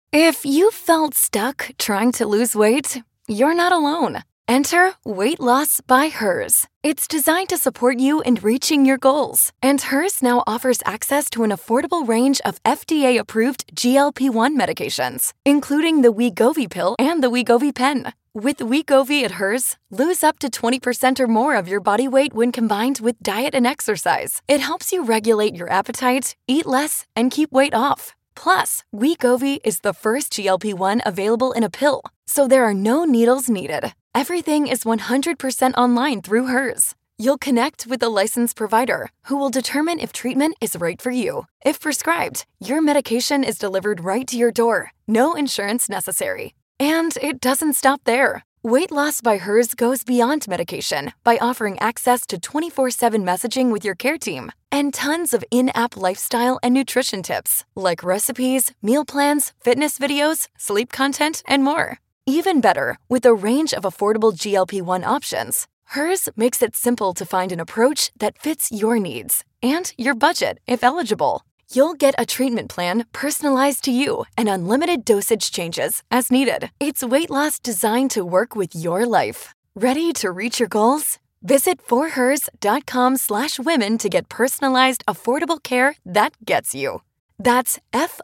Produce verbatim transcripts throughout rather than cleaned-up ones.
If you felt stuck trying to lose weight, you're not alone. Enter Weight Loss by Hers. It's designed to support you in reaching your goals. And Hers now offers access to an affordable range of F D A-approved G L P one medications, including the Wegovy pill and the Wegovy pen. With Wegovy at Hers, lose up to twenty percent or more of your body weight when combined with diet and exercise. It helps you regulate your appetite, eat less, and keep weight off. Plus, Wegovy is the first G L P one available in a pill, so there are no needles needed. Everything is one hundred percent online through Hers. You'll connect with a licensed provider who will determine if treatment is right for you. If prescribed, your medication is delivered right to your door. No insurance necessary. And it doesn't stop there. Weight Loss by Hers goes beyond medication by offering access to twenty-four seven messaging with your care team and tons of in-app lifestyle and nutrition tips like recipes, meal plans, fitness videos, sleep content, and more. Even better, with a range of affordable G L P one options, Hers makes it simple to find an approach that fits your needs and your budget if eligible. You'll get a treatment plan personalized to you and unlimited dosage changes as needed. It's weight loss designed to work with your life. Ready to reach your goals? Visit forhers.com slash women to get personalized, affordable care that gets you. That's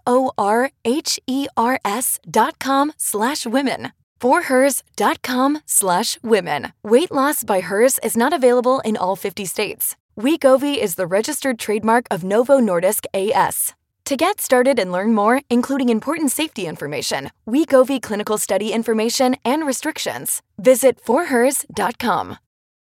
F-O-R-H-E-R-S dot com slash women. forhers.com slash women. Weight Loss by Hers is not available in all fifty states. Wegovy is the registered trademark of Novo Nordisk A S. To get started and learn more, including important safety information, Wegovy clinical study information, and restrictions, visit forhers dot com.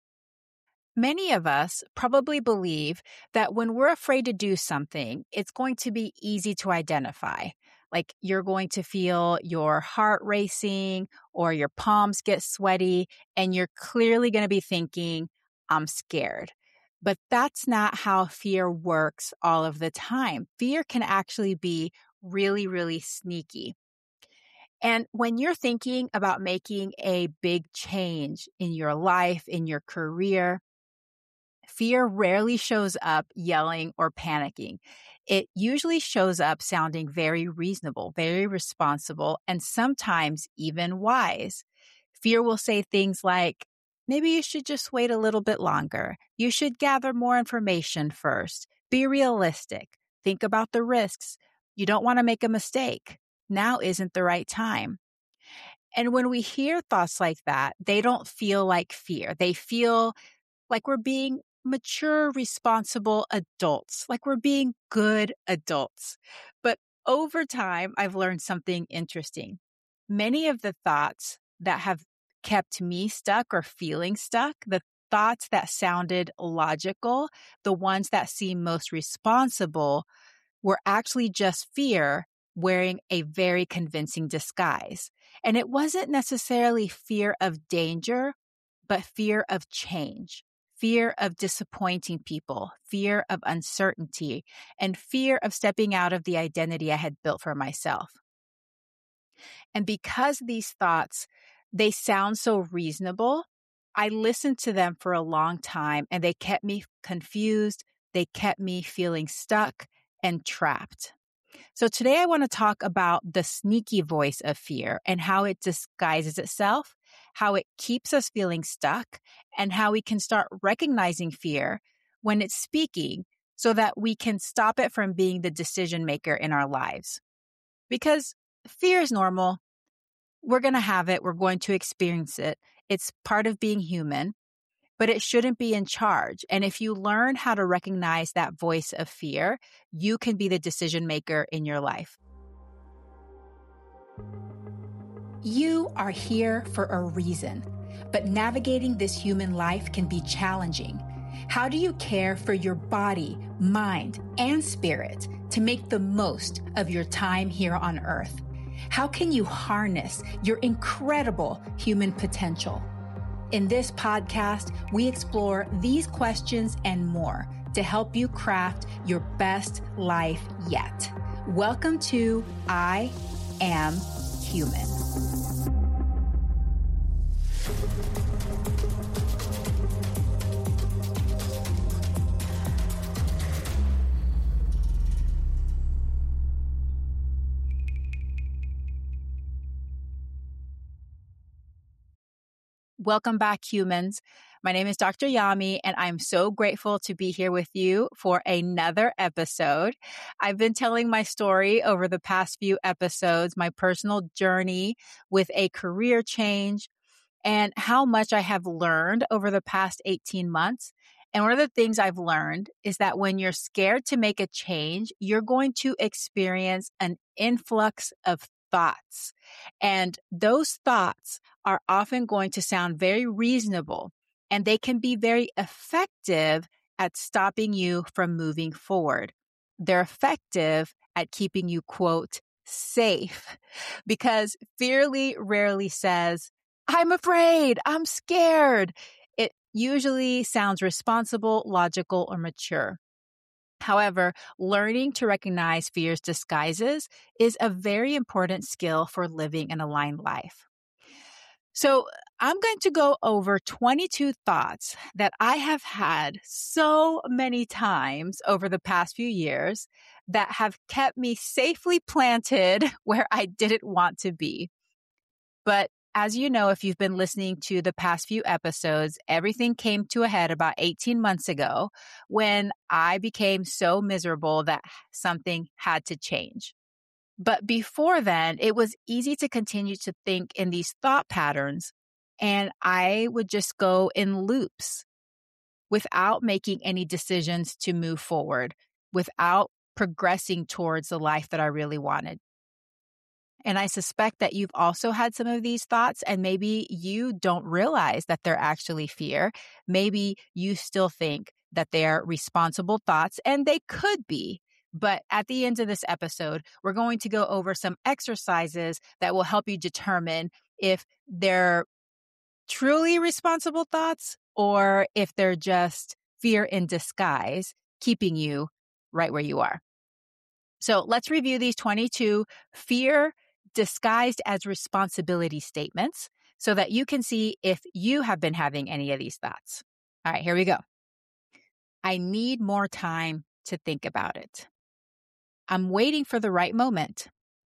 Many of us probably believe that when we're afraid to do something, it's going to be easy to identify. Like you're going to feel your heart racing or your palms get sweaty, and you're clearly going to be thinking, I'm scared. But that's not how fear works all of the time. Fear can actually be really, really sneaky. And when you're thinking about making a big change in your life, in your career, fear rarely shows up yelling or panicking. It usually shows up sounding very reasonable, very responsible, and sometimes even wise. Fear will say things like, maybe you should just wait a little bit longer. You should gather more information first. Be realistic. Think about the risks. You don't want to make a mistake. Now isn't the right time. And when we hear thoughts like that, they don't feel like fear. They feel like we're being mature, responsible adults, like we're being good adults. But over time, I've learned something interesting. Many of the thoughts that have kept me stuck or feeling stuck, the thoughts that sounded logical, the ones that seemed most responsible, were actually just fear wearing a very convincing disguise. And it wasn't necessarily fear of danger, but fear of change, fear of disappointing people, fear of uncertainty, and fear of stepping out of the identity I had built for myself. And because these thoughts, they sound so reasonable, I listened to them for a long time, and they kept me confused. They kept me feeling stuck and trapped. So today I want to talk about the sneaky voice of fear and how it disguises itself, how it keeps us feeling stuck, and how we can start recognizing fear when it's speaking so that we can stop it from being the decision maker in our lives. Because fear is normal. We're going to have it. We're going to experience it. It's part of being human, but it shouldn't be in charge. And if you learn how to recognize that voice of fear, you can be the decision maker in your life. You are here for a reason, but navigating this human life can be challenging. How do you care for your body, mind, and spirit to make the most of your time here on Earth? How can you harness your incredible human potential? In this podcast, we explore these questions and more to help you craft your best life yet. Welcome to I Am Human. Welcome back, humans. My name is Doctor Yami, and I'm so grateful to be here with you for another episode. I've been telling my story over the past few episodes, my personal journey with a career change, and how much I have learned over the past eighteen months. And one of the things I've learned is that when you're scared to make a change, you're going to experience an influx of thoughts. And those thoughts are often going to sound very reasonable, and they can be very effective at stopping you from moving forward. They're effective at keeping you, quote, safe, because fearly rarely says, I'm afraid, I'm scared. It usually sounds responsible, logical, or mature. However, learning to recognize fear's disguises is a very important skill for living an aligned life. So I'm going to go over twenty-two thoughts that I have had so many times over the past few years that have kept me safely planted where I didn't want to be. But as you know, if you've been listening to the past few episodes, everything came to a head about eighteen months ago when I became so miserable that something had to change. But before then, it was easy to continue to think in these thought patterns, and I would just go in loops without making any decisions to move forward, without progressing towards the life that I really wanted. And I suspect that you've also had some of these thoughts, and maybe you don't realize that they're actually fear. Maybe you still think that they're responsible thoughts, and they could be. But at the end of this episode, we're going to go over some exercises that will help you determine if they're truly responsible thoughts or if they're just fear in disguise, keeping you right where you are. So let's review these twenty-two fear disguised as responsibility statements so that you can see if you have been having any of these thoughts. All right, here we go. I need more time to think about it. I'm waiting for the right moment.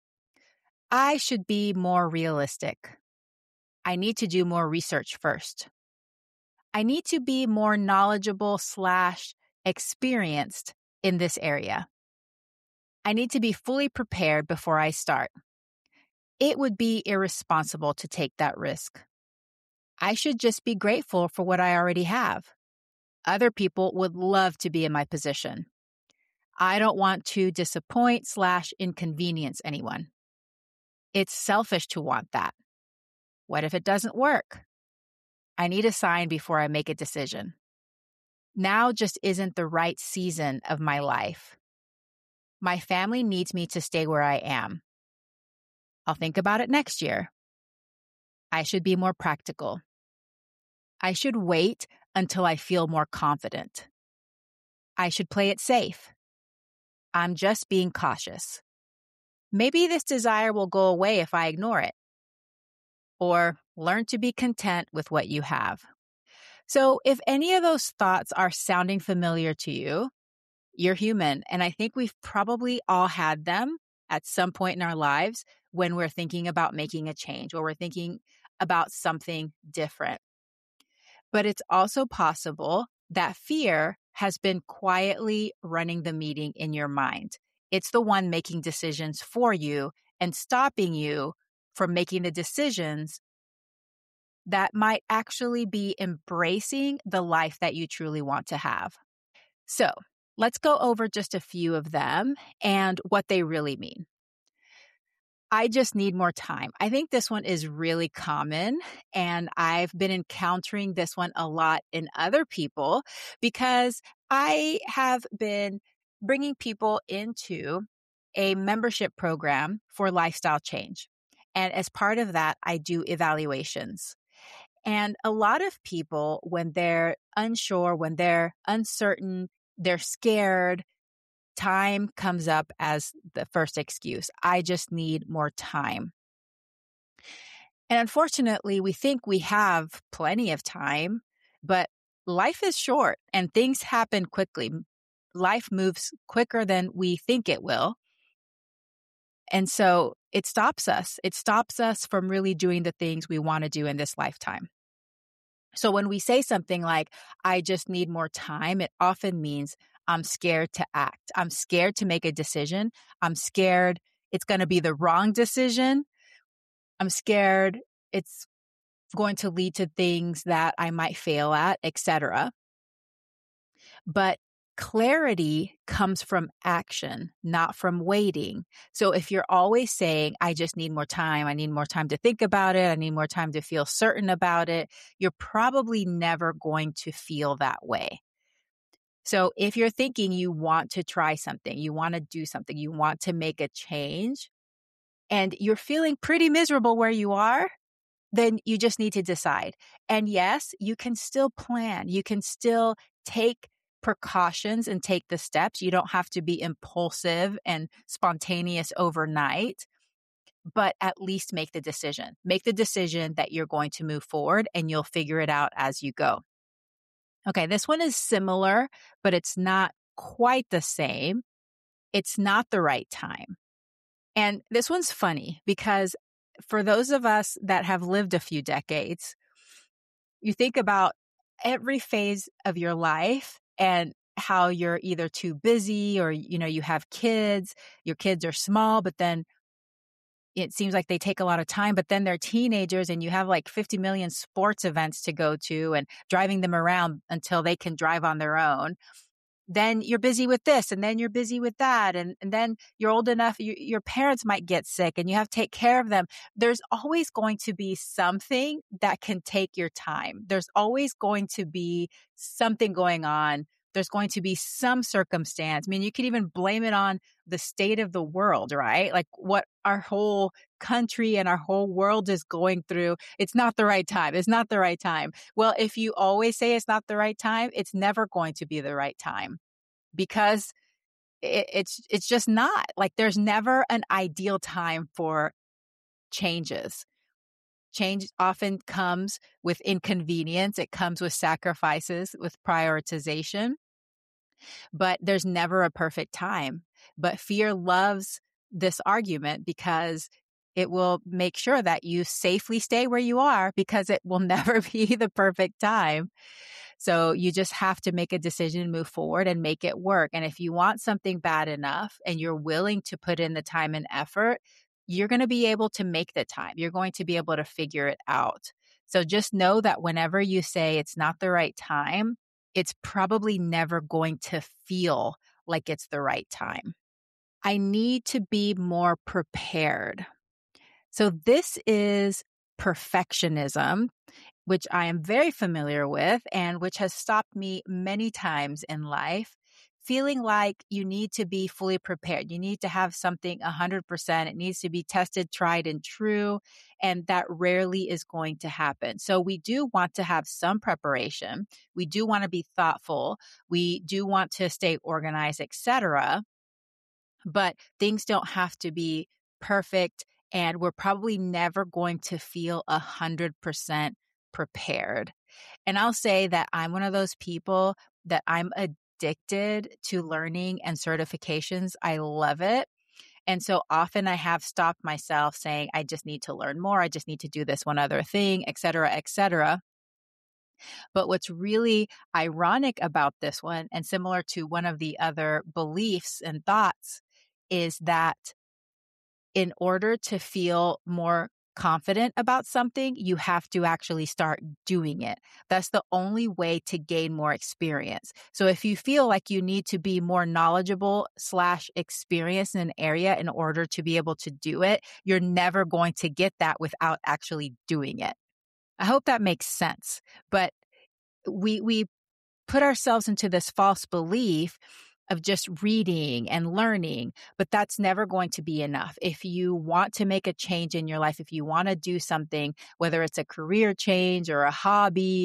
I should be more realistic. I need to do more research first. I need to be more knowledgeable slash experienced in this area. I need to be fully prepared before I start. It would be irresponsible to take that risk. I should just be grateful for what I already have. Other people would love to be in my position. I don't want to disappoint slash inconvenience anyone. It's selfish to want that. What if it doesn't work? I need a sign before I make a decision. Now just isn't the right season of my life. My family needs me to stay where I am. I'll think about it next year. I should be more practical. I should wait until I feel more confident. I should play it safe. I'm just being cautious. Maybe this desire will go away if I ignore it. Or learn to be content with what you have. So if any of those thoughts are sounding familiar to you, you're human. And I think we've probably all had them at some point in our lives when we're thinking about making a change or we're thinking about something different. But it's also possible that fear has been quietly running the meeting in your mind. It's the one making decisions for you and stopping you from making the decisions that might actually be embracing the life that you truly want to have. So let's go over just a few of them and what they really mean. I just need more time. I think this one is really common, and I've been encountering this one a lot in other people because I have been bringing people into a membership program for lifestyle change. And as part of that, I do evaluations. And a lot of people, when they're unsure, when they're uncertain, they're scared, time comes up as the first excuse. I just need more time. And unfortunately, we think we have plenty of time, but life is short and things happen quickly. Life moves quicker than we think it will. And so it stops us. It stops us from really doing the things we want to do in this lifetime. So when we say something like, I just need more time, it often means I'm scared to act. I'm scared to make a decision. I'm scared it's going to be the wrong decision. I'm scared it's going to lead to things that I might fail at, et cetera. But clarity comes from action, not from waiting. So if you're always saying, I just need more time, I need more time to think about it, I need more time to feel certain about it, you're probably never going to feel that way. So if you're thinking you want to try something, you want to do something, you want to make a change, and you're feeling pretty miserable where you are, then you just need to decide. And yes, you can still plan. You can still take precautions and take the steps. You don't have to be impulsive and spontaneous overnight, but at least make the decision. Make the decision that you're going to move forward, and you'll figure it out as you go. Okay, this one is similar, but it's not quite the same. It's not the right time. And this one's funny because for those of us that have lived a few decades, you think about every phase of your life and how you're either too busy or, you know, you have kids, your kids are small, but then it seems like they take a lot of time, but then they're teenagers and you have like fifty million sports events to go to and driving them around until they can drive on their own. Then you're busy with this and then you're busy with that. And, and then you're old enough, you, your parents might get sick and you have to take care of them. There's always going to be something that can take your time. There's always going to be something going on. There's going to be some circumstance. I mean, you could even blame it on the state of the world, right? Like what our whole country and our whole world is going through. It's not the right time. It's not the right time. Well, if you always say it's not the right time, it's never going to be the right time because it, it's, it's just not. Like there's never an ideal time for changes. Change often comes with inconvenience. It comes with sacrifices, with prioritization, but there's never a perfect time. But fear loves this argument because it will make sure that you safely stay where you are because it will never be the perfect time. So you just have to make a decision, move forward and make it work. And if you want something bad enough and you're willing to put in the time and effort, you're going to be able to make the time. You're going to be able to figure it out. So just know that whenever you say it's not the right time, it's probably never going to feel like it's the right time. I need to be more prepared. So this is perfectionism, which I am very familiar with and which has stopped me many times in life. Feeling like you need to be fully prepared. You need to have something one hundred percent. It needs to be tested, tried, and true. And that rarely is going to happen. So we do want to have some preparation. We do want to be thoughtful. We do want to stay organized, et cetera. But things don't have to be perfect. And we're probably never going to feel one hundred percent prepared. And I'll say that I'm one of those people that I'm a addicted to learning and certifications. I love it. And so often I have stopped myself saying, I just need to learn more. I just need to do this one other thing, et cetera, et cetera. But what's really ironic about this one, and similar to one of the other beliefs and thoughts, is that in order to feel more confident about something, you have to actually start doing it. That's the only way to gain more experience. So if you feel like you need to be more knowledgeable slash experienced in an area in order to be able to do it, you're never going to get that without actually doing it. I hope that makes sense. But we, we put ourselves into this false belief of just reading and learning, but that's never going to be enough. If you want to make a change in your life, if you want to do something, whether it's a career change or a hobby,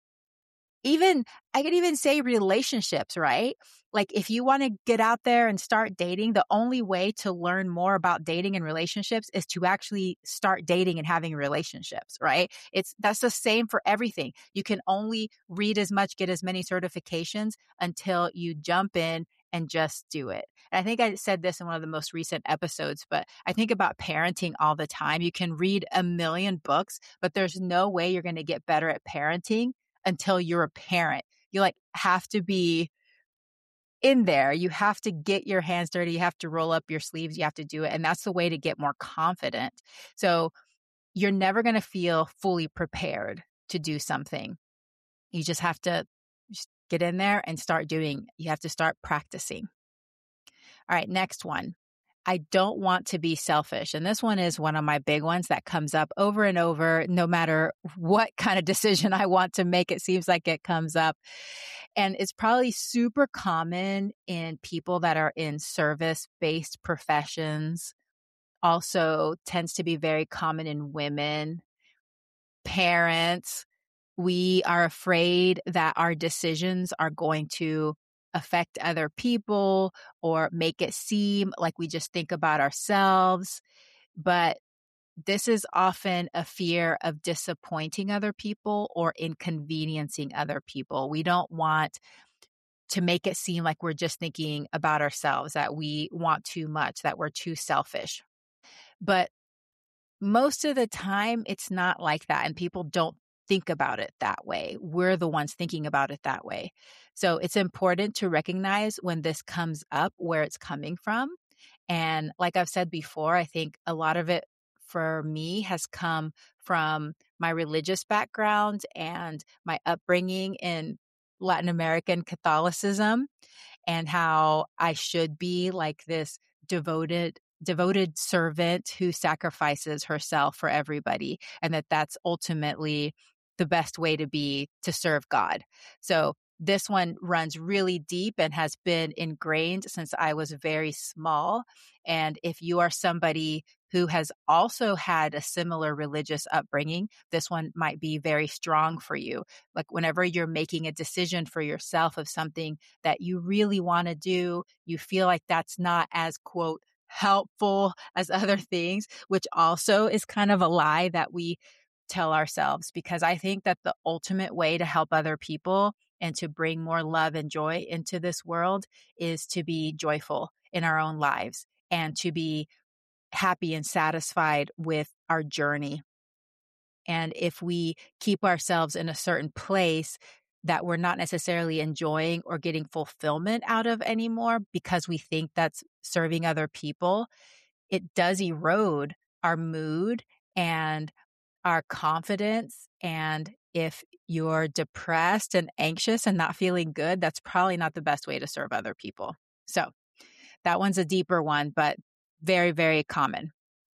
even, I could even say relationships, right? Like if you want to get out there and start dating, the only way to learn more about dating and relationships is to actually start dating and having relationships, right? It's, that's the same for everything. You can only read as much, get as many certifications until you jump in and just do it. And I think I said this in one of the most recent episodes, but I think about parenting all the time. You can read a million books, but there's no way you're going to get better at parenting until you're a parent. You like have to be in there. You have to get your hands dirty. You have to roll up your sleeves. You have to do it. And that's the way to get more confident. So you're never going to feel fully prepared to do something. You just have to just get in there and start doing. You have to start practicing. All right, next one. I don't want to be selfish. And this one is one of my big ones that comes up over and over, no matter what kind of decision I want to make. It seems like it comes up. And it's probably super common in people that are in service-based professions. Also tends to be very common in women, parents. We are afraid that our decisions are going to affect other people or make it seem like we just think about ourselves. But this is often a fear of disappointing other people or inconveniencing other people. We don't want to make it seem like we're just thinking about ourselves, that we want too much, that we're too selfish. But most of the time, it's not like that, and people don't think about it that way. We're the ones thinking about it that way. So it's important to recognize when this comes up, where it's coming from. And like I've said before, I think a lot of it for me has come from my religious background and my upbringing in Latin American Catholicism, and how I should be like this devoted devoted servant who sacrifices herself for everybody, and that that's ultimately the best way to be, to serve God. So this one runs really deep and has been ingrained since I was very small. And if you are somebody who has also had a similar religious upbringing, this one might be very strong for you. Like whenever you're making a decision for yourself of something that you really want to do, you feel like that's not as, quote, helpful as other things, which also is kind of a lie that we tell ourselves, because I think that the ultimate way to help other people and to bring more love and joy into this world is to be joyful in our own lives and to be happy and satisfied with our journey. And if we keep ourselves in a certain place that we're not necessarily enjoying or getting fulfillment out of anymore because we think that's serving other people, it does erode our mood and our confidence. And if you're depressed and anxious and not feeling good, that's probably not the best way to serve other people. So that one's a deeper one, but very, very common.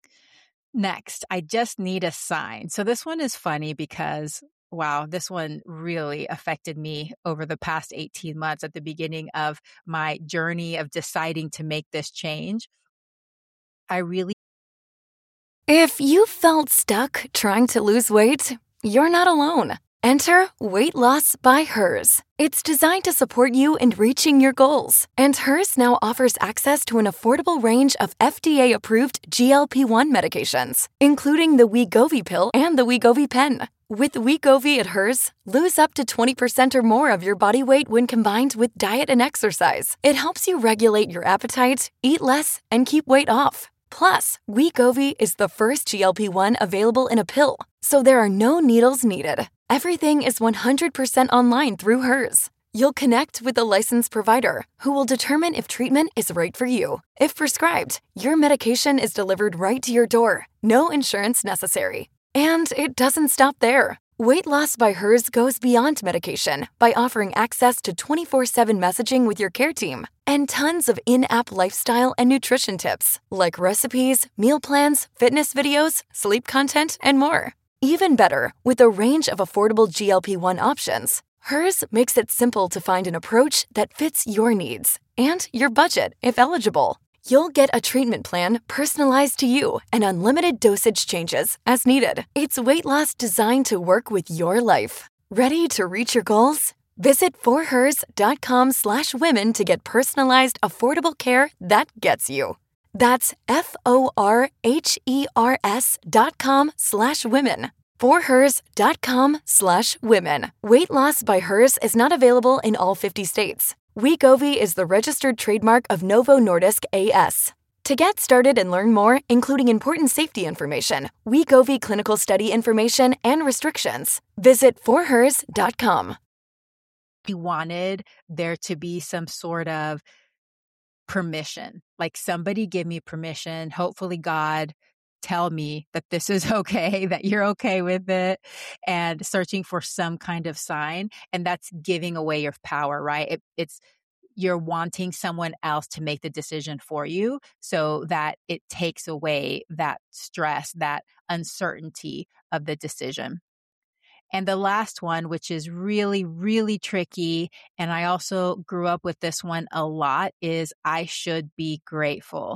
Next, I just need a sign. So this one is funny because, wow, this one really affected me over the past eighteen months at the beginning of my journey of deciding to make this change. I really If you felt stuck trying to lose weight, you're not alone. Enter Weight Loss by Hers. It's designed to support you in reaching your goals. And Hers now offers access to an affordable range of F D A-approved G L P one medications, including the Wegovy pill and the Wegovy pen. With Wegovy at Hers, lose up to twenty percent or more of your body weight when combined with diet and exercise. It helps you regulate your appetite, eat less, and keep weight off. Plus, Wegovy is the first G L P one available in a pill, so there are no needles needed. Everything is one hundred percent online through Hers. You'll connect with a licensed provider who will determine if treatment is right for you. If prescribed, your medication is delivered right to your door. No insurance necessary. And it doesn't stop there. Weight Loss by Hers goes beyond medication by offering access to twenty-four seven messaging with your care team and tons of in-app lifestyle and nutrition tips like recipes, meal plans, fitness videos, sleep content, and more. Even better, with a range of affordable G L P one options, Hers makes it simple to find an approach that fits your needs and your budget if eligible. You'll get a treatment plan personalized to you and unlimited dosage changes as needed. It's weight loss designed to work with your life. Ready to reach your goals? Visit forhers.com slash women to get personalized, affordable care that gets you. That's F-O-R-H-E-R-S dot com slash women. forhers.com slash women. Weight Loss by Hers is not available in all fifty states. Wegovy is the registered trademark of Novo Nordisk A S. To get started and learn more, including important safety information, Wegovy clinical study information, and restrictions, visit for hers dot com. You wanted there to be some sort of permission, like somebody give me permission, hopefully God tell me that this is okay, that you're okay with it, and searching for some kind of sign. And that's giving away your power, right? It, it's you're wanting someone else to make the decision for you so that it takes away that stress, that uncertainty of the decision. And the last one, which is really, really tricky, and I also grew up with this one a lot, is I should be grateful.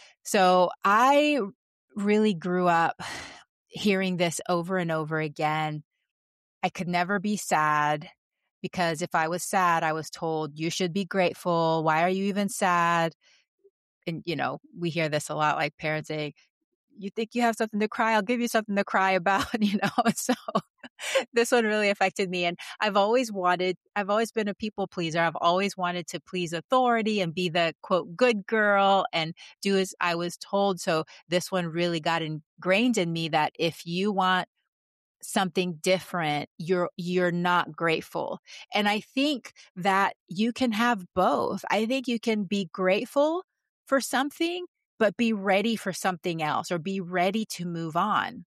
So I really grew up hearing this over and over again. I could never be sad because if I was sad, I was told, you should be grateful. Why are you even sad? And, you know, we hear this a lot, like parents saying, you think you have something to cry? I'll give you something to cry about, you know? So this one really affected me. And I've always wanted, I've always been a people pleaser. I've always wanted to please authority and be the quote, good girl and do as I was told. So this one really got ingrained in me that if you want something different, you're, you're not grateful. And I think that you can have both. I think you can be grateful for something, but be ready for something else or be ready to move on.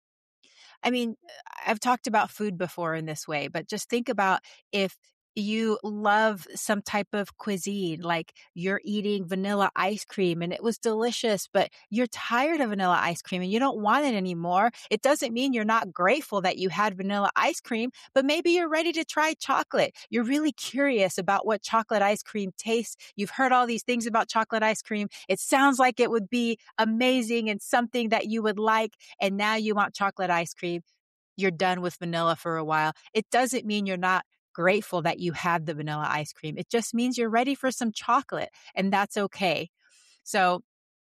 I mean, I've talked about food before in this way, but just think about if you love some type of cuisine, like you're eating vanilla ice cream and it was delicious, but you're tired of vanilla ice cream and you don't want it anymore. It doesn't mean you're not grateful that you had vanilla ice cream, but maybe you're ready to try chocolate. You're really curious about what chocolate ice cream tastes. You've heard all these things about chocolate ice cream. It sounds like it would be amazing and something that you would like. And now you want chocolate ice cream. You're done with vanilla for a while. It doesn't mean you're not grateful that you had the vanilla ice cream. It just means you're ready for some chocolate, and that's okay. So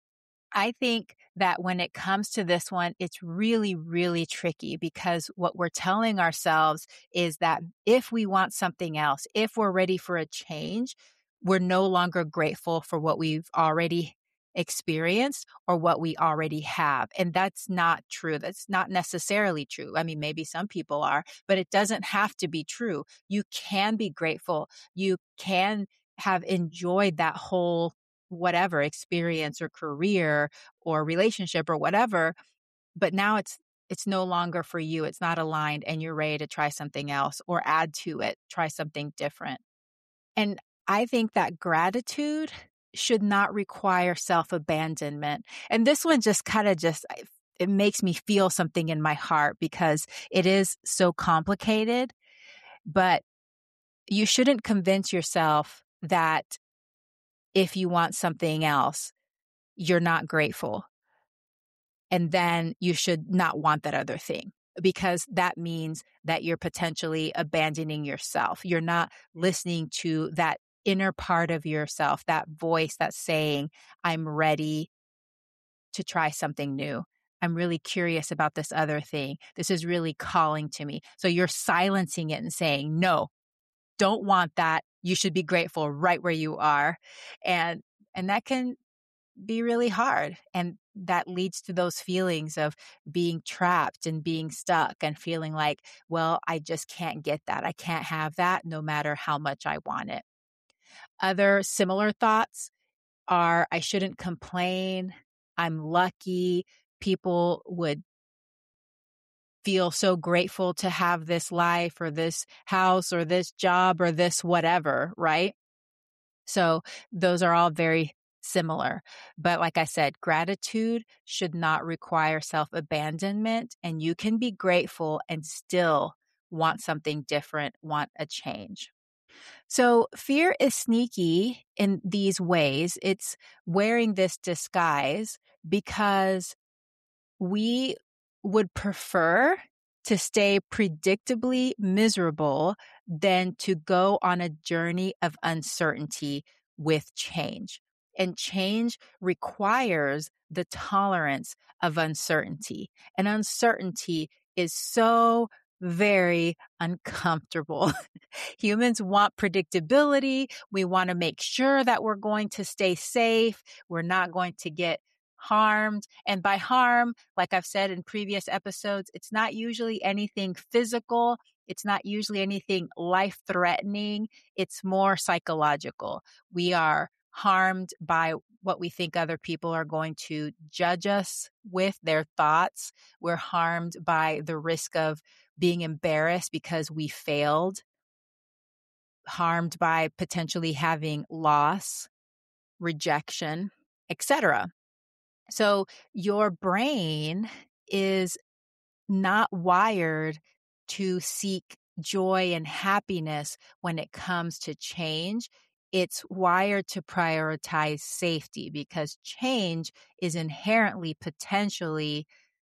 I think that when it comes to this one, it's really, really tricky because what we're telling ourselves is that if we want something else, if we're ready for a change, we're no longer grateful for what we've already experienced or what we already have. And that's not true. That's not necessarily true. I mean, maybe some people are, but it doesn't have to be true. You can be grateful. You can have enjoyed that whole whatever experience or career or relationship or whatever, but now it's it's no longer for you. It's not aligned and you're ready to try something else or add to it, try something different. And I think that gratitude should not require self-abandonment. And this one just kind of just, it makes me feel something in my heart because it is so complicated, but you shouldn't convince yourself that if you want something else, you're not grateful. And then you should not want that other thing because that means that you're potentially abandoning yourself. You're not listening to that inner part of yourself, that voice that's saying, I'm ready to try something new. I'm really curious about this other thing. This is really calling to me. So you're silencing it and saying, no, don't want that. You should be grateful right where you are. And, and that can be really hard. And that leads to those feelings of being trapped and being stuck and feeling like, well, I just can't get that. I can't have that no matter how much I want it. Other similar thoughts are, I shouldn't complain. I'm lucky. People would feel so grateful to have this life or this house or this job or this whatever, right? So those are all very similar. But like I said, gratitude should not require self-abandonment, and you can be grateful and still want something different, want a change. So fear is sneaky in these ways. It's wearing this disguise because we would prefer to stay predictably miserable than to go on a journey of uncertainty with change. And change requires the tolerance of uncertainty. And uncertainty is so very uncomfortable. Humans want predictability. We want to make sure that we're going to stay safe. We're not going to get harmed. And by harm, like I've said in previous episodes, it's not usually anything physical. It's not usually anything life-threatening. It's more psychological. We are harmed by what we think other people are going to judge us with, their thoughts. We're harmed by the risk of being embarrassed because we failed, harmed by potentially having loss, rejection, et cetera. So your brain is not wired to seek joy and happiness when it comes to change. It's wired to prioritize safety because change is inherently potentially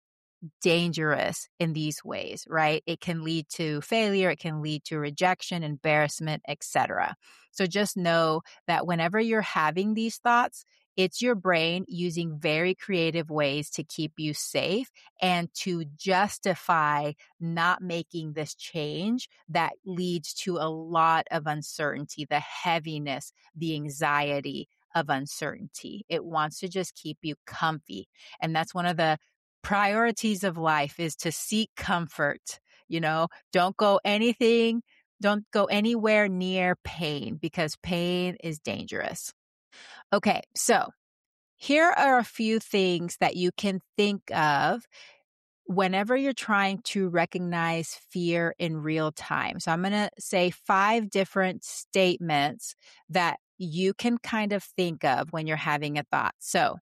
dangerous in these ways, right? It can lead to failure, it can lead to rejection, embarrassment, et cetera. So just know that whenever you're having these thoughts, it's your brain using very creative ways to keep you safe and to justify not making this change that leads to a lot of uncertainty, the heaviness, the anxiety of uncertainty. It wants to just keep you comfy. And that's one of the priorities of life, is to seek comfort. You know, don't go anything, don't go anywhere near pain because pain is dangerous. Okay, so here are a few things that you can think of whenever you're trying to recognize fear in real time. So I'm going to say five different statements that you can kind of think of when you're having a thought. So,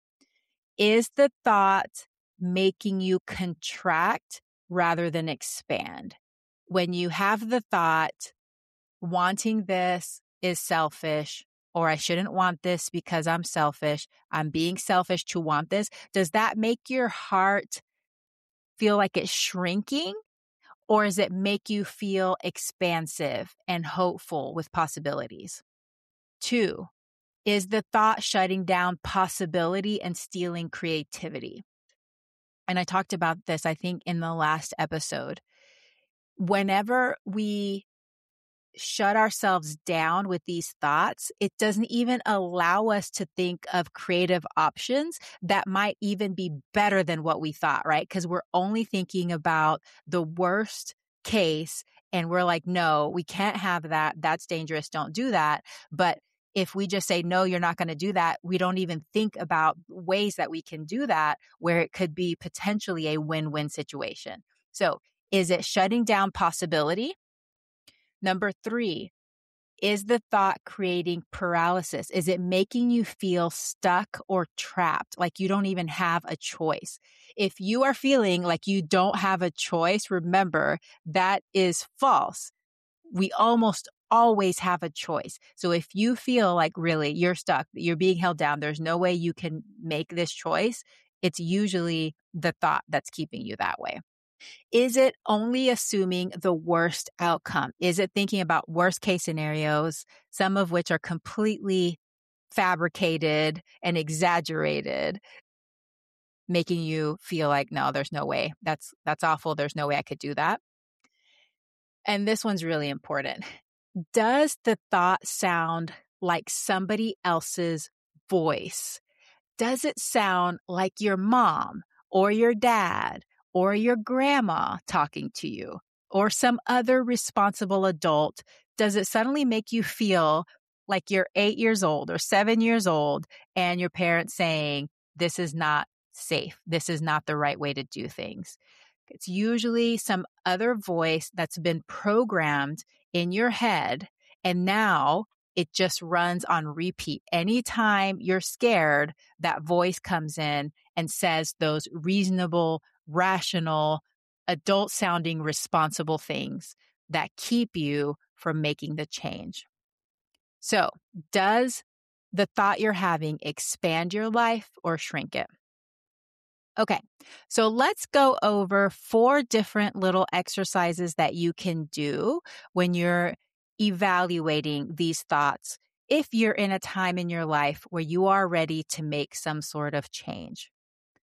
is the thought making you contract rather than expand? When you have the thought, wanting this is selfish, or I shouldn't want this because I'm selfish, I'm being selfish to want this, does that make your heart feel like it's shrinking? Or does it make you feel expansive and hopeful with possibilities? Two, is the thought shutting down possibility and stealing creativity? And I talked about this, I think, in the last episode. Whenever we shut ourselves down with these thoughts, it doesn't even allow us to think of creative options that might even be better than what we thought, right? Because we're only thinking about the worst case and we're like, no, we can't have that. That's dangerous. Don't do that. But if we just say, no, you're not going to do that, we don't even think about ways that we can do that where it could be potentially a win-win situation. So is it shutting down possibility? Number three, is the thought creating paralysis? Is it making you feel stuck or trapped, like you don't even have a choice? If you are feeling like you don't have a choice, remember that is false. We almost always have a choice. So if you feel like really you're stuck, you're being held down, there's no way you can make this choice, it's usually the thought that's keeping you that way. Is it only assuming the worst outcome? Is it thinking about worst case scenarios, some of which are completely fabricated and exaggerated, making you feel like, no, there's no way. That's, that's awful. There's no way I could do that. And this one's really important. Does the thought sound like somebody else's voice? Does it sound like your mom or your dad or your grandma talking to you or some other responsible adult? Does it suddenly make you feel like you're eight years old or seven years old and your parents saying, this is not safe. This is not the right way to do things? It's usually some other voice that's been programmed in your head, and now it just runs on repeat. Anytime you're scared, that voice comes in and says those reasonable, rational, adult-sounding, responsible things that keep you from making the change. So, does the thought you're having expand your life or shrink it? Okay, so let's go over four different little exercises that you can do when you're evaluating these thoughts if you're in a time in your life where you are ready to make some sort of change.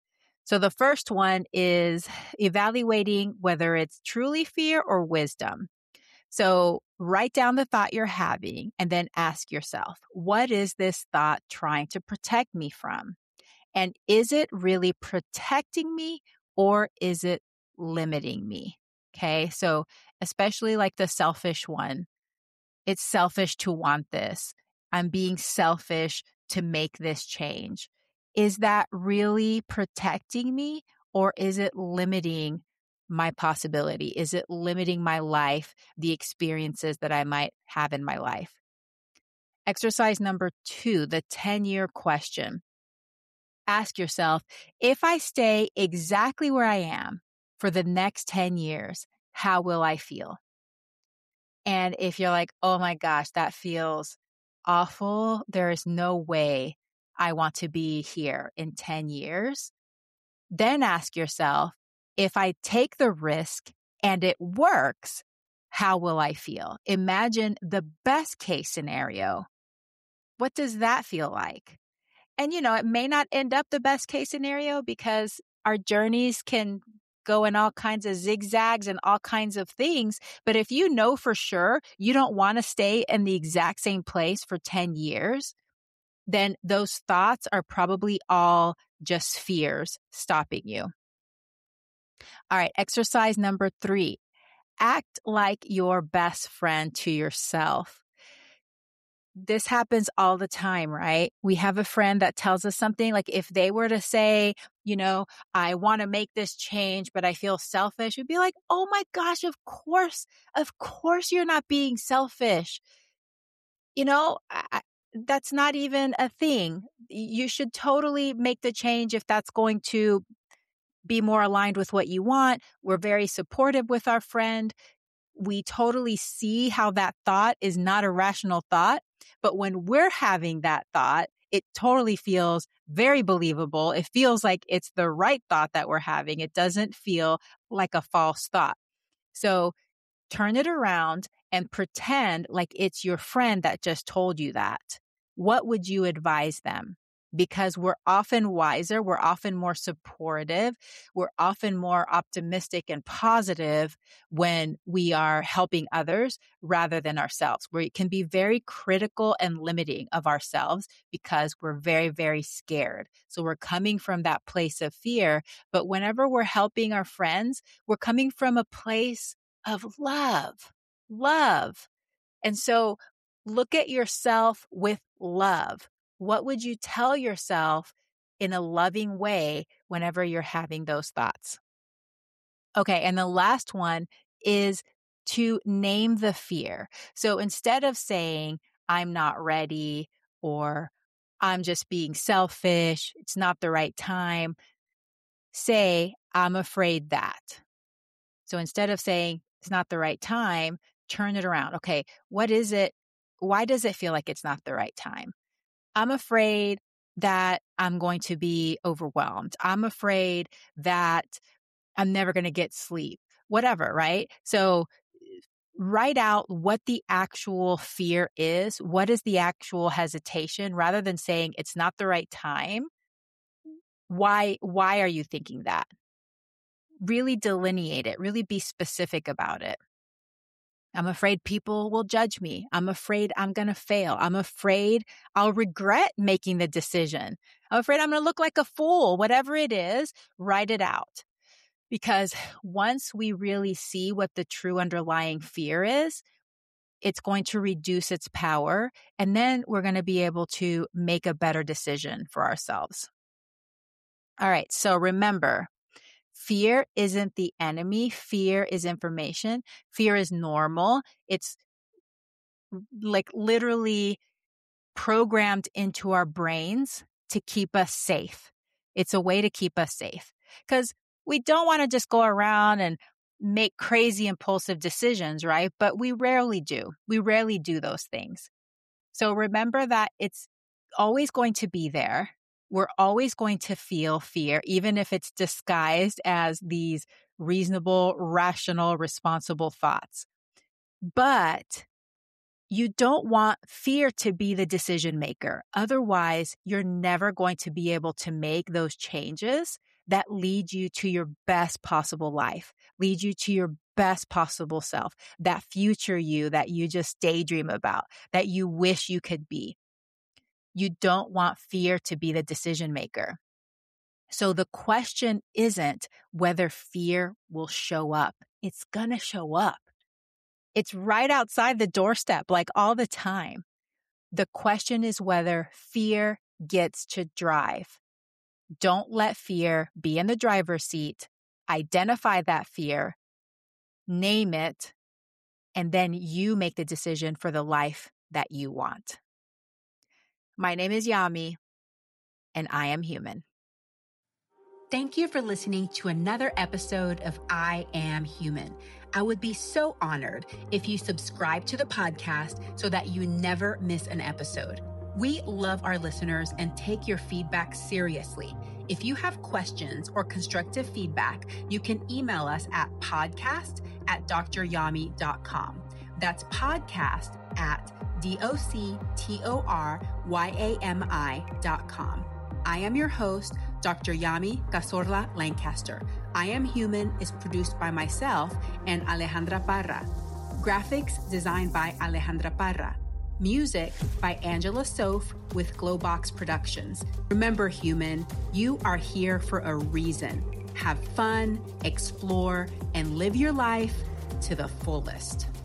So the first one is evaluating whether it's truly fear or wisdom. So write down the thought you're having and then ask yourself, what is this thought trying to protect me from? And is it really protecting me or is it limiting me? Okay. So especially like the selfish one, it's selfish to want this. I'm being selfish to make this change. Is that really protecting me or is it limiting my possibility? Is it limiting my life, the experiences that I might have in my life? Exercise number two, the ten-year question. Ask yourself, if I stay exactly where I am for the next ten years, how will I feel? And if you're like, oh my gosh, that feels awful, there is no way I want to be here in ten years, then ask yourself, if I take the risk and it works, how will I feel? Imagine the best case scenario. What does that feel like? And, you know, it may not end up the best case scenario because our journeys can go in all kinds of zigzags and all kinds of things. But if you know for sure you don't want to stay in the exact same place for ten years, then those thoughts are probably all just fears stopping you. All right, exercise number three, act like your best friend to yourself. This happens all the time, right? We have a friend that tells us something like if they were to say, you know, I want to make this change, but I feel selfish, we'd be like, oh my gosh, of course, of course you're not being selfish. You know, I, that's not even a thing. You should totally make the change if that's going to be more aligned with what you want. We're very supportive with our friend. We totally see how that thought is not a rational thought. But when we're having that thought, it totally feels very believable. It feels like it's the right thought that we're having. It doesn't feel like a false thought. So turn it around and pretend like it's your friend that just told you that. What would you advise them? Because we're often wiser, we're often more supportive, we're often more optimistic and positive when we are helping others rather than ourselves. We can be very critical and limiting of ourselves because we're very, very scared. So we're coming from that place of fear. But whenever we're helping our friends, we're coming from a place of love, love. And so look at yourself with love. What would you tell yourself in a loving way whenever you're having those thoughts? Okay. And the last one is to name the fear. So instead of saying, I'm not ready, or I'm just being selfish, it's not the right time, say, I'm afraid that. So instead of saying it's not the right time, turn it around. Okay. What is it? Why does it feel like it's not the right time? I'm afraid that I'm going to be overwhelmed. I'm afraid that I'm never going to get sleep, whatever, right? So write out what the actual fear is. What is the actual hesitation rather than saying it's not the right time? Why, why are you thinking that? Really delineate it, really be specific about it. I'm afraid people will judge me. I'm afraid I'm going to fail. I'm afraid I'll regret making the decision. I'm afraid I'm going to look like a fool. Whatever it is, write it out. Because once we really see what the true underlying fear is, it's going to reduce its power. And then we're going to be able to make a better decision for ourselves. All right. So remember, fear isn't the enemy. Fear is information. Fear is normal. It's like literally programmed into our brains to keep us safe. It's a way to keep us safe because we don't want to just go around and make crazy impulsive decisions, right? But we rarely do. We rarely do those things. So remember that it's always going to be there. We're always going to feel fear, even if it's disguised as these reasonable, rational, responsible thoughts. But you don't want fear to be the decision maker. Otherwise, you're never going to be able to make those changes that lead you to your best possible life, lead you to your best possible self, that future you that you just daydream about, that you wish you could be. You don't want fear to be the decision maker. So the question isn't whether fear will show up. It's gonna show up. It's right outside the doorstep, like all the time. The question is whether fear gets to drive. Don't let fear be in the driver's seat. Identify that fear, name it, and then you make the decision for the life that you want. My name is Yami, and I am human. Thank you for listening to another episode of I Am Human. I would be so honored if you subscribe to the podcast so that you never miss an episode. We love our listeners and take your feedback seriously. If you have questions or constructive feedback, you can email us at podcast at d r yami dot com. That's podcast at D O C T O R Y A M I dot com. I am your host, Doctor Yami Cazorla Lancaster. I Am Human is produced by myself and Alejandra Parra. Graphics designed by Alejandra Parra. Music by Angela Soph with Glowbox Productions. Remember, human, you are here for a reason. Have fun, explore, and live your life to the fullest.